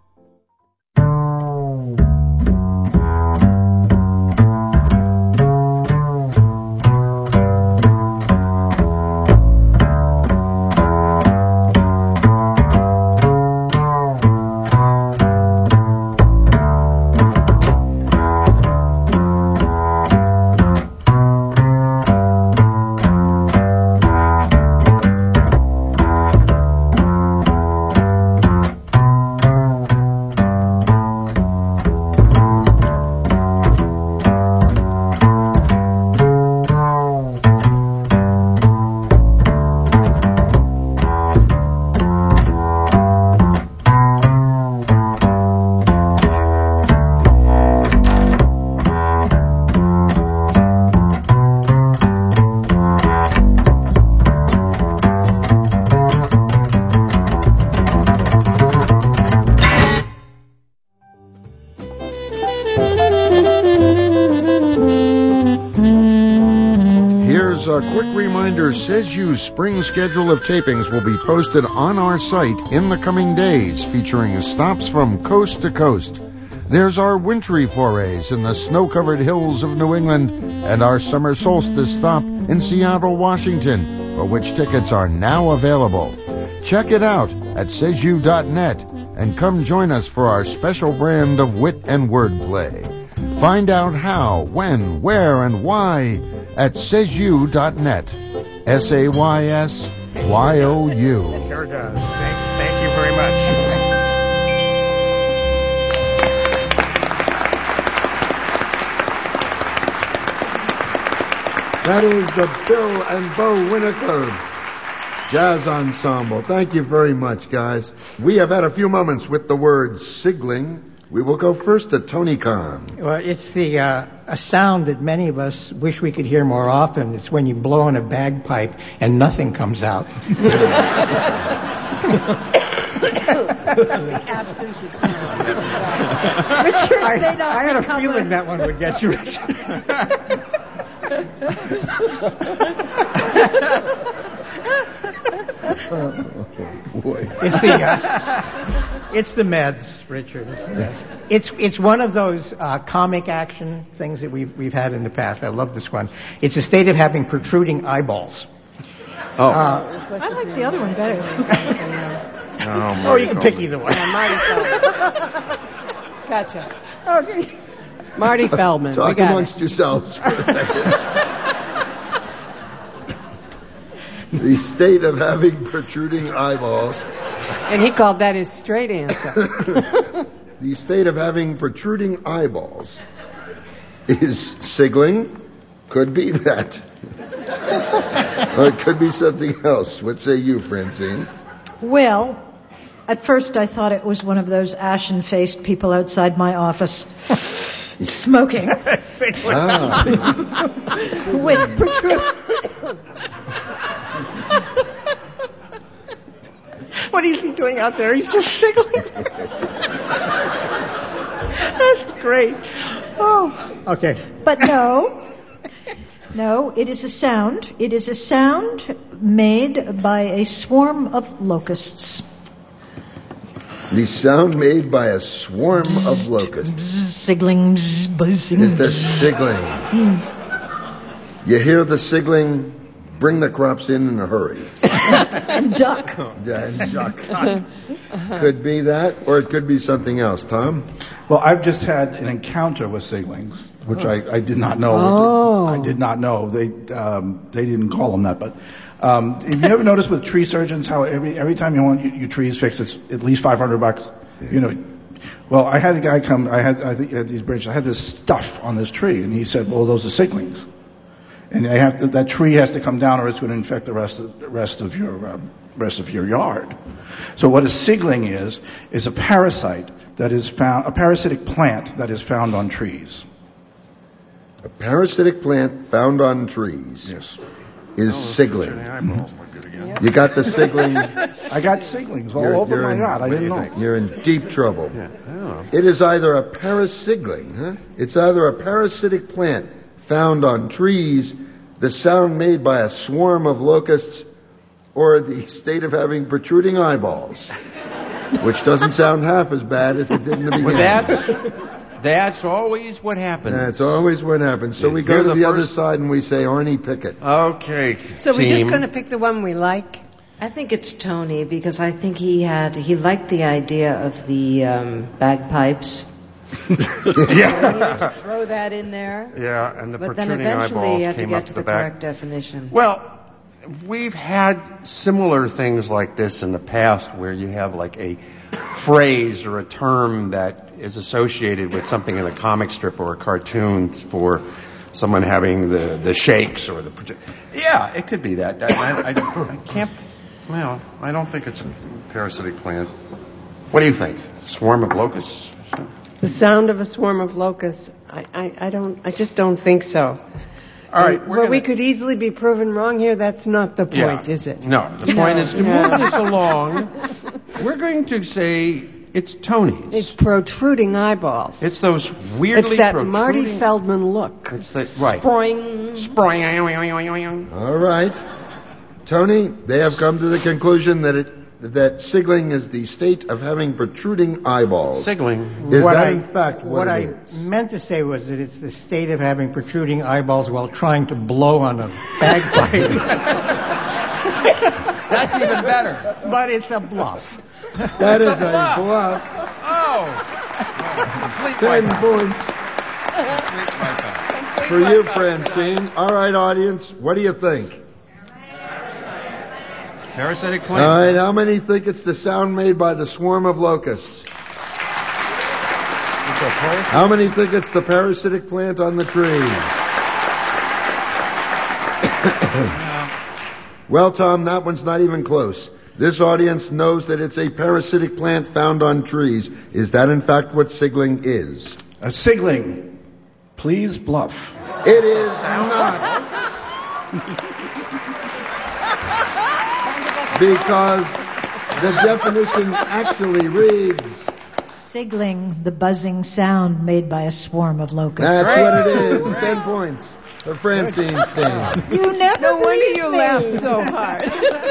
A quick reminder, Says You's spring schedule of tapings will be posted on our site in the coming days, featuring stops from coast to coast. There's our wintry forays in the snow-covered hills of New England and our summer solstice stop in Seattle, Washington, for which tickets are now available. Check it out at says you dot net and come join us for our special brand of wit and wordplay. Find out how, when, where, and why at says you dot net. S A Y S Y O U. Sure does. Thank, thank you very much. That is the Bill and Bo Winnicott Jazz Ensemble. Thank you very much, guys. We have had a few moments with the word sigling. We will go first to Tony Khan. Well, it's the uh, a sound that many of us wish we could hear more often. It's when you blow in a bagpipe and nothing comes out. The absence of sound. Richard, I, I had a feeling that one would get you, Richard. Oh, boy. It's the uh, it's the meds, Richard. It's, the meds. it's it's one of those uh, comic action things that we've we've had in the past. I love this one. It's a state of having protruding eyeballs. Oh, uh, I like the other one better. no, or you can pick either one. Yeah, Marty Feldman. Gotcha. Okay. Marty Feldman. Talk we got amongst it. yourselves for a second. The state of having protruding eyeballs. And he called that his straight answer. The state of having protruding eyeballs is sigling. Could be that. Or it could be something else. What say you, Francine? Well, at first I thought it was one of those ashen-faced people outside my office smoking. Ah. With protrude. What is he doing out there? He's just sigling. That's great. Oh, okay. But no, No, it is a sound. It is a sound made by a swarm of locusts. The sound made by a swarm of locusts. Sigling, bzz, buzzing. Is the sigling. You hear the sigling, bring the crops in in a hurry. And duck. Yeah, and duck. Could be that, or it could be something else. Tom? Well, I've just had an encounter with siglings, which Oh. I, I did not know. Oh. I did not know. They um, they didn't call them that. But um, have you ever noticed with tree surgeons how every every time you want your, your trees fixed, it's at least five hundred bucks? You know. Well, I had a guy come. I had I think at these branches. I had this stuff on this tree, and he said, "Well, those are siglings, and they have to, that tree has to come down, or it's going to infect the rest of the rest of your um, rest of your yard." So, what a sigling is is a parasite that is found, a parasitic plant that is found on trees. A parasitic plant found on trees. Yes. Is sigling. Yep. You got the sigling. I got siglings all You're- over you're my in- yard. I what do didn't you know. think? You're in deep trouble. It is either a parasigling, huh? It's either a parasitic plant found on trees, the sound made by a swarm of locusts, or the state of having protruding eyeballs, which doesn't sound half as bad as it did in the beginning. Well, that's, that's always what happens. That's always what happens. So You we go hear to the the other first- side and we say Arnie Pickett. Okay, So we're just team. going to pick the one we like? I think it's Tony because I think he had he liked the idea of the um, bagpipes. Yeah. To throw that in there. Yeah, and the but then protruding eventually eyeballs you have to came get up to to the, the back. correct definition. Well, we've had similar things like this in the past where you have like a phrase or a term that is associated with something in a comic strip or a cartoon for someone having the, the shakes or the... proje- Yeah, it could be that. I, I, I, I can't... Well, I don't think it's a parasitic plant. What do you think? Swarm of locusts? The sound of a swarm of locusts, I, I, I don't, I just don't think so. All right, And we're where gonna- we could easily be proven wrong here, that's not the point, Yeah. is it? No, the point is to No. move this along. We're going to say it's Tony's. It's protruding eyeballs. It's those weirdly It's that protruding... Marty Feldman look. It's the, right. Sproing. Sproing. All right. Tony, they have come to the conclusion that it that sigling is the state of having protruding eyeballs. Sigling. Is what that I, in fact what, what it I is? meant to say was that it's the state of having protruding eyeballs while trying to blow on a bagpipe. That's even better. But it's a bluff. That is a bluff. Oh. Ten points for you, Francine. All right, audience, what do you think? Parasitic plant. All right, how many think it's the sound made by the swarm of locusts? How many think it's the parasitic plant on the tree? Well, Tom, that one's not even close. This audience knows that it's a parasitic plant found on trees. Is that in fact what sigling is? A sigling. Please bluff. It is not. Because the definition actually reads... Sigling, the buzzing sound made by a swarm of locusts. That's what it is. Ten points for Francine's team. You never No wonder believe you me. laugh so hard.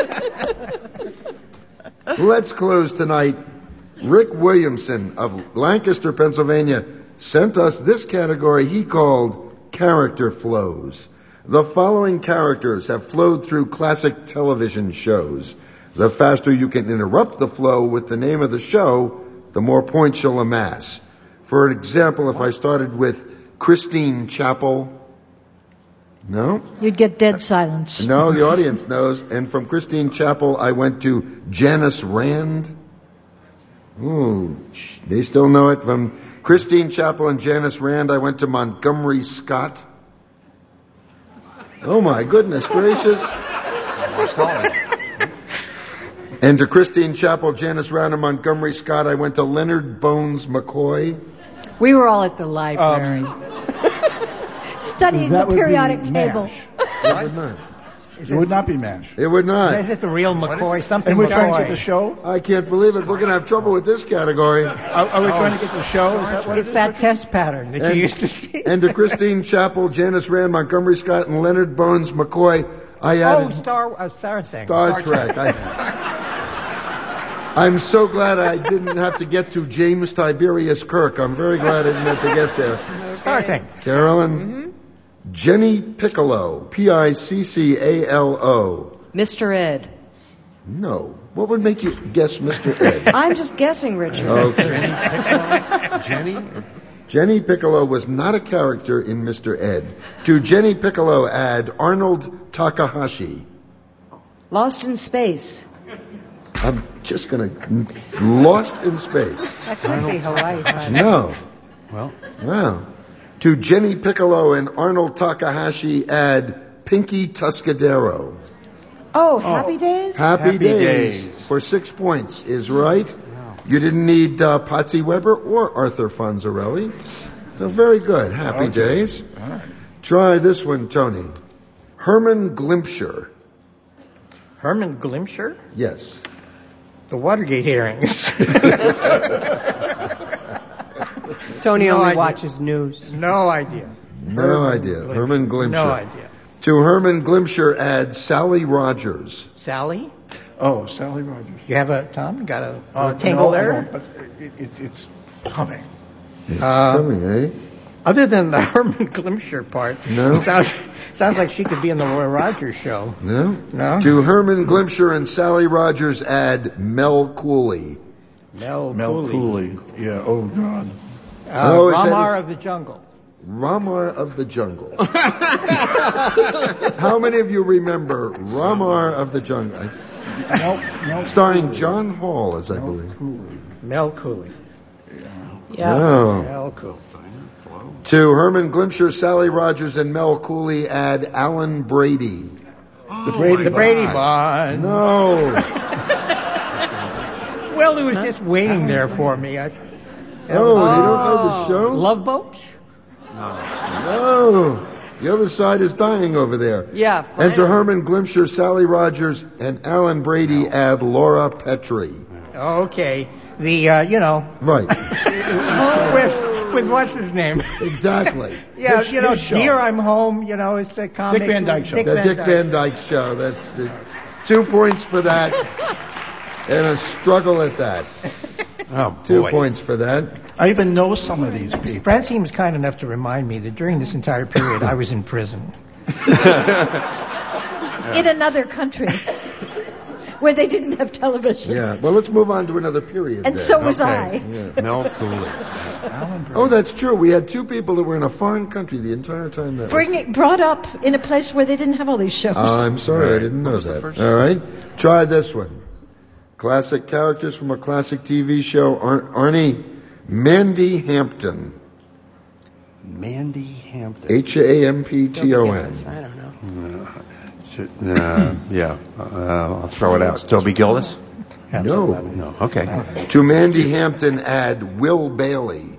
Let's close tonight. Rick Williamson of Lancaster, Pennsylvania, sent us this category he called character flows. The following characters have flowed through classic television shows. The faster you can interrupt the flow with the name of the show, the more points you'll amass. For example, if I started with Christine Chappell, no? You'd get dead silence. No, the audience knows. And from Christine Chappell, I went to Janice Rand. Ooh, they still know it. From Christine Chappell and Janice Rand, I went to Montgomery Scott. Oh my goodness gracious. And to Christine Chappell, Janice Rand, and Montgomery Scott, I went to Leonard Bones McCoy. We were all at the library. Studying That the would be periodic table. MASH. Right. It would not be MASH. It would not. Is it the real McCoy? Something And we're trying to McCoy. get the show? I can't believe it. We're going to have trouble with this category. Are, are we trying to get the show? Is that what It's that test pattern that And, you used to see. and to Christine Chappell, Janice Rand, Montgomery Scott, and Leonard Bones McCoy, I Oh, added Star, uh, Star thing. Star Trek. I, I'm so glad I didn't have to get to James Tiberius Kirk. I'm very glad I didn't have to get there. Star thing. Carolyn, Mm-hmm. Jenny Piccolo, P I C C A L O. Mister Ed. No. What would make you guess Mister Ed? I'm just guessing, Richard. Okay. Jenny? Jenny Piccolo was not a character in Mister Ed. To Jenny Piccolo add Arnold Takahashi. Lost in Space. I'm just going to... Lost in Space. That could be Hawaii. huh? No. Well, Wow. To Jenny Piccolo and Arnold Takahashi add Pinky Tuscadero. Oh, Happy Days? Happy, Happy days. Days. For six points is right. You didn't need uh, Patsy Weber or Arthur Fonzarelli. So very good. Happy Okay. days. All right. Try this one, Tony. Herman Glimpscher. Herman Glimpscher? Yes. The Watergate hearings. Tony No only idea. watches news. No idea. No Herman idea. Glimpscher. Herman Glimpscher. No idea. To Herman Glimpscher add Sally Rogers. Sally? Oh, Sally Rogers. You have a, Tom? Got a, Uh, a tingle no, I there? don't, but it, it, it's coming. It's Uh, coming, eh? Other than the Herman Glimpscher part, No. it sounds, sounds like she could be in the Roy Rogers show. No? No? To Herman Glimpscher and Sally Rogers add Mel Cooley. Mel, Mel Cooley. Cooley. Yeah, oh, God. Uh, Oh, is that Ramar his- of the Jungle. Ramar of the Jungle. How many of you remember Ramar of the Jungle? I- No, no. Starring John Hall, as I believe. Mel Cooley. No. Mel Cooley. To Herman Glimpscher, Sally Rogers, and Mel Cooley add Alan Brady. The Brady The Bunch. Brady Bunch. No. Well, it was just waiting there for me. I, Oh, you don't know the show? Love Boat? No. The other side is dying over there. Yeah. And to Herman Glimpscher, Sally Rogers, and Alan Brady add Laura Petrie. Okay. The, uh, you know, Right. with, with what's his name? Exactly. Yeah, His- you know, his show. Dear I'm Home, you know, it's the comic. Dick Van Dyke Show. Dick The Van Dick Dyke. Van Dyke Show. That's the, two points for that. And a struggle at that. oh, Two boy. points for that. I even know some of these people. Francine was kind enough to remind me that during this entire period I was in prison. In another country where they didn't have television. Yeah. Well, let's move on to another period. And then. so was Okay. Yeah. Mel Cooley. Oh, that's true. We had two people that were in a foreign country the entire time that Bring was. it, brought up in a place where they didn't have all these shows. Uh, I'm sorry, I Right. didn't What know was the that. first All right. Try this one. Classic characters from a classic T V show. Ar- Arnie Mandy Hampton. Mandy Hampton. H A M P T O N. I don't know. Uh, should, uh, yeah, uh, I'll throw it out. Toby Gillis? No. No. Okay. To Mandy Hampton add Will Bailey.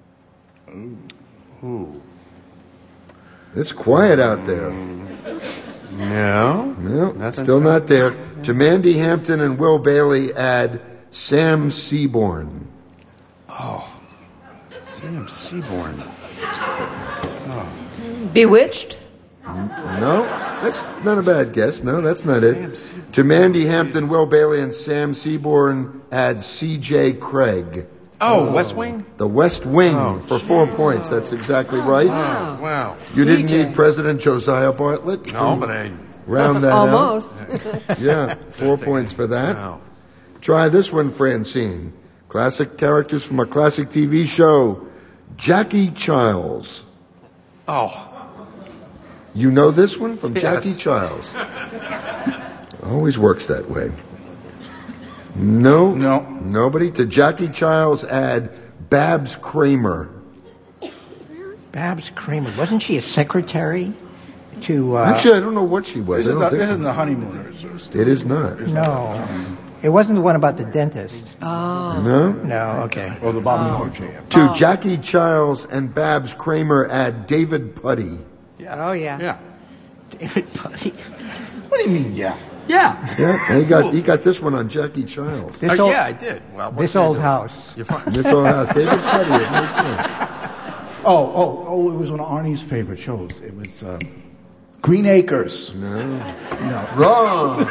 Ooh. It's quiet out there. No. No, Nothing's still been- not there. To Mandy Hampton and Will Bailey add Sam Seaborn. Oh. Sam Seaborn. Oh. Bewitched? No, that's not a bad guess. No, that's not it. To Mandy Hampton, Will Bailey, and Sam Seaborn add C J Craig. Oh, West Wing? The West Wing Oh, for four points. That's exactly right. Wow. Wow. You didn't C J. need President Josiah Bartlett? No, but I. Round that Almost. out. Yeah, four points for that. Wow. Try this one, Francine. Classic characters from a classic T V show. Jackie Childs. Oh. You know this one from Yes. Jackie Childs. Always works that way. No. No. Nobody. To Jackie Childs add Babs Kramer. Babs Kramer. Wasn't she a secretary to... Uh, Actually, I don't know what she was. This I is don't the, think this so. is the honeymooners. It is not. no. It wasn't the one about the dentist. Oh. No? No, okay. Or the Bobby Moore jam. To Jackie Childs and Babs Kramer add David Putty. Oh, yeah. Yeah. David Putty. What do you mean, yeah? Yeah. Yeah, and he got he got this one on Jackie Childs. Uh, old- yeah, I did. Well, what This can I old do? house. You're fine. This old house. David Putty, it makes sense. Oh, oh, oh! It was one of Arnie's favorite shows. It was uh, Green Acres. No. No. Wrong.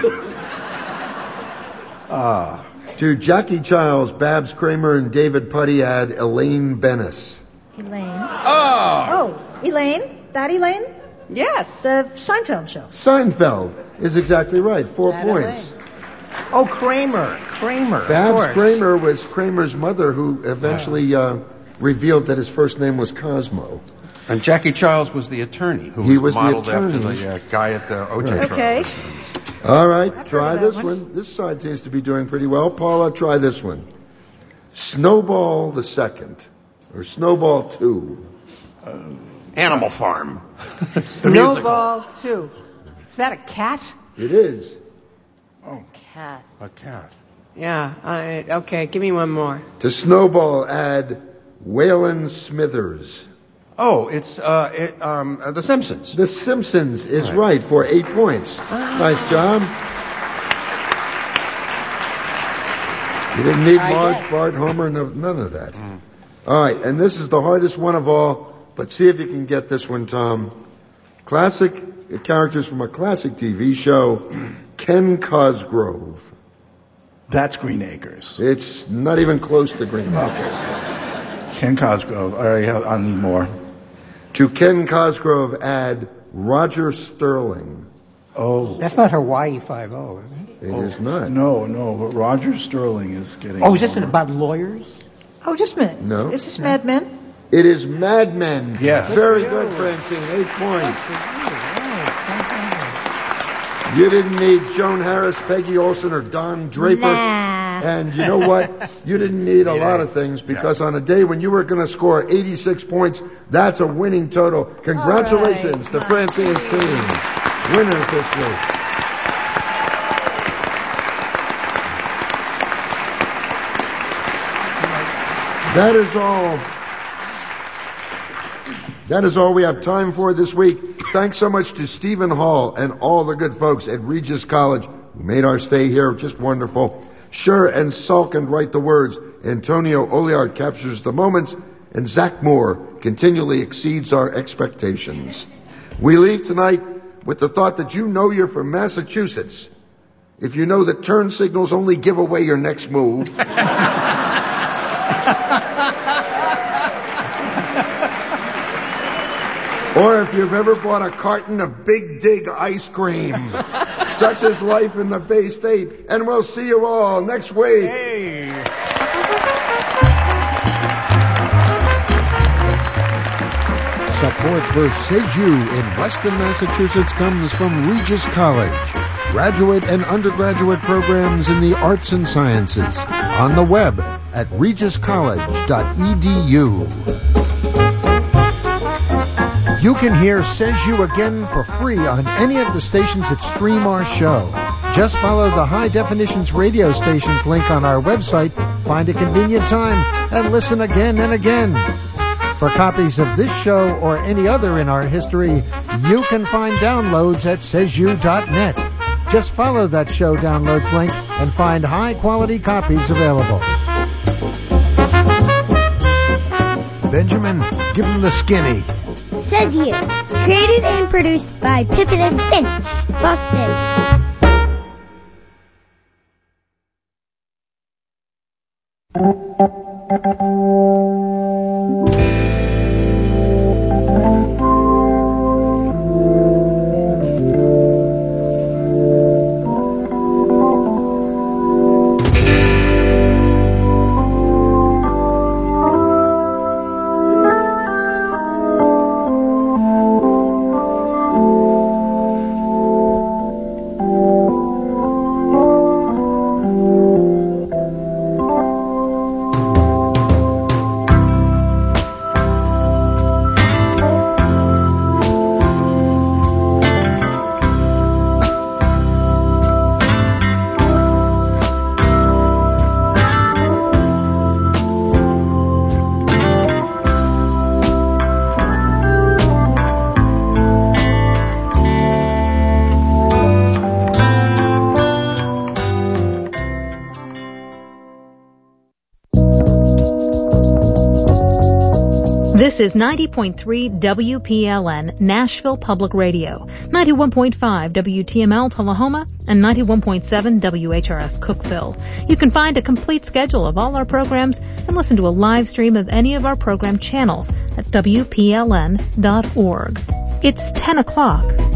Ah. To Jackie Childs, Babs Kramer, and David Putty add Elaine Bennis. Elaine. Oh! Oh, Elaine? That Elaine? Yes. The Seinfeld show. Seinfeld is exactly right. Four That points. Oh, Kramer. Kramer. of Babs course. Kramer was Kramer's mother, who eventually uh, revealed that his first name was Cosmo. And Jackie Childs was the attorney who He was, was the modeled attorney. after the uh, guy at the O J Right. trial. Okay. All right, try heard of that this one. one. This side seems to be doing pretty well. Paula, try this one. Snowball the Second, or Snowball Two. Animal Farm. The musical. Snowball two. Is that a cat? It is. Cat. A cat. Yeah. I, okay. Give me one more. To Snowball, add Waylon Smithers. Oh, it's uh, it, um, uh, The Simpsons. The Simpsons is Right. right for eight points. Nice job. You didn't need I Marge, guess. Bart, Homer, no, none of that. All right, and this is the hardest one of all, but see if you can get this one, Tom. Classic characters from a classic T V show, Ken Cosgrove. That's Green Acres. It's not even close to Green Acres. Ken Cosgrove. All right, I'll need more. To Ken Cosgrove, add Roger Sterling. Oh. That's not Hawaii Five-O, is it? It is not. No, no, but Roger Sterling is getting. Oh, is this about lawyers? Oh, just a minute. No. Is this Mad Men? It is Mad Men. Yes. Very good, Francine. Eight points. You didn't need Joan Harris, Peggy Olson, or Don Draper. Nah. And you know what? You didn't need a lot of things because on a day when you were going to score eighty-six points, that's a winning total. Congratulations to Francine's team. Winners this week. That is all. That is all we have time for this week. Thanks so much to Stephen Hall and all the good folks at Regis College who made our stay here just wonderful. Sure and sulk and write the words. Antonio Oliard captures the moments, and Zach Moore continually exceeds our expectations. We leave tonight with the thought that you know you're from Massachusetts if you know that turn signals only give away your next move. Or if you've ever bought a carton of Big Dig ice cream. Such is life in the Bay State. And we'll see you all next week. Hey. Support for Seju in Weston, Massachusetts comes from Regis College. Graduate and undergraduate programs in the arts and sciences. On the web at regis college dot e d u. You can hear Says You again for free on any of the stations that stream our show. Just follow the High Definitions radio stations link on our website, find a convenient time, and listen again and again. For copies of this show or any other in our history, you can find downloads at says you dot net. Just follow that show downloads link and find high-quality copies available. Benjamin, give him the skinny. Says You. Created and produced by Pippin and Finch. Boston. This is ninety point three W P L N Nashville Public Radio, ninety-one point five W T M L Tullahoma, and ninety-one point seven W H R S Cookeville. You can find a complete schedule of all our programs and listen to a live stream of any of our program channels at W P L N dot org. It's ten o'clock.